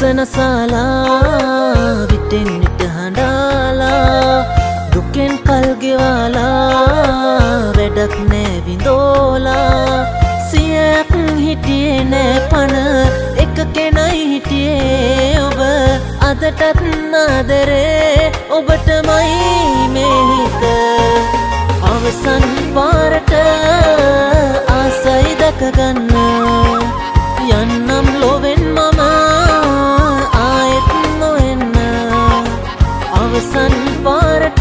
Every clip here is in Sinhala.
අසනසාලා විටෙන් විට හඬාලා දුකෙන් කල් ගෙවාලා වැඩක් නෑ විඳෝලා සියක් හිටියේ නෑ පණ එක කෙනයි හිටියේ ඔබ අදටත් ආදරේ ඔබටමයි මේ හිත අවසන් පාරට ආසයි දැකගන්න යන්නම් ලොවෙන් මම ආයෙත් නොඑන්න අවසන් පාරට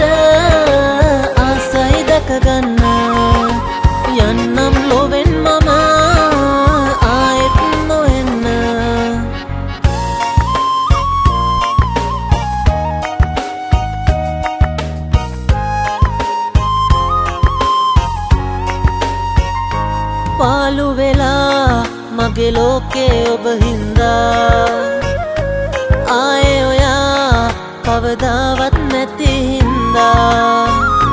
ආසයි දැකගන්න යන්නම් ලොවෙන් මම ආයෙත් නොඑන්න පාලු වෙලා මගේ ලෝකේ ඔබ හින්දා ආයේ ඔයා කවදාවත් නැති හින්දා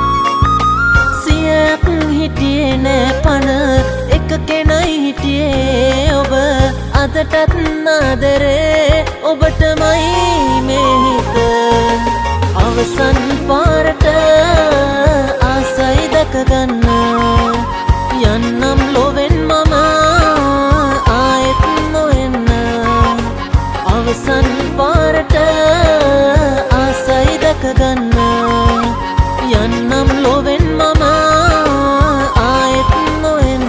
සියක් හිටියේ නෑ පණ එක කෙනයි හිටියේ ඔබ අදටත් ආදරේ ඔබටමයි මේ හිත අවසන් පාරට ආසයි දැකගන්න යන්නම් ලොවෙන් මම ආයෙත් නොඑන්න අවසන් පාරට ආසයි දැකගන්න යන්නම් ලොවෙන් මම ආයෙත් නොඑන්න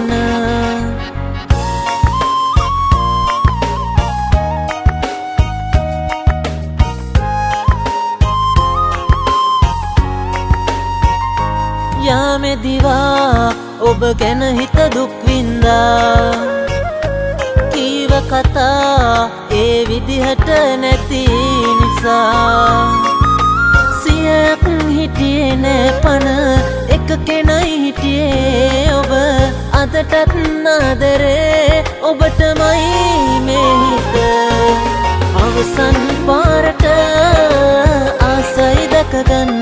යාමේ දිවා ඔබ ගැන හිත දුක් වින්දා කීව කතා ඒ විදිහට නැති නිසා සියක් හිටියේ නෑ පණ එක කෙනයි හිටියේ ඔබ අදටත් ආදරේ ඔබටමයි මේ හිත අවසන් පාරට ආසයි දැකගන්න